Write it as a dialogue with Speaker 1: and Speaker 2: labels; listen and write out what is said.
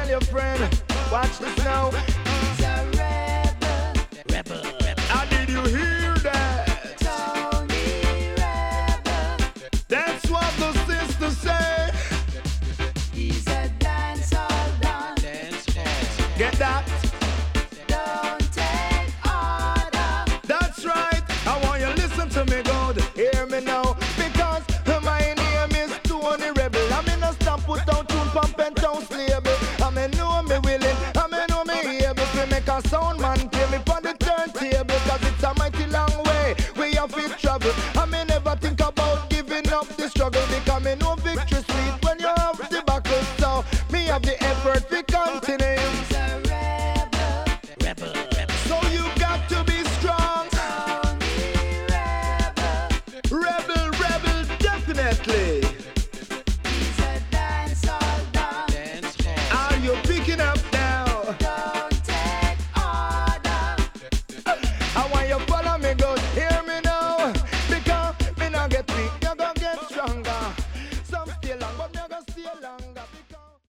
Speaker 1: your friend, watch this now.
Speaker 2: He's a rebel.
Speaker 3: Rebel, rebel.
Speaker 1: How did you hear that?
Speaker 2: Tony Rebel.
Speaker 1: That's what the sisters say.
Speaker 2: He's a dancehall don.
Speaker 3: Dance hall.
Speaker 1: Get that?
Speaker 2: Don't take order.
Speaker 1: That's right. I want you to listen to me good. Hear me now. Because my name is Tony Rebel. I'm in a stop put down tune pump and toast label. I'm a know me willing. I'm a know me able to make a sound man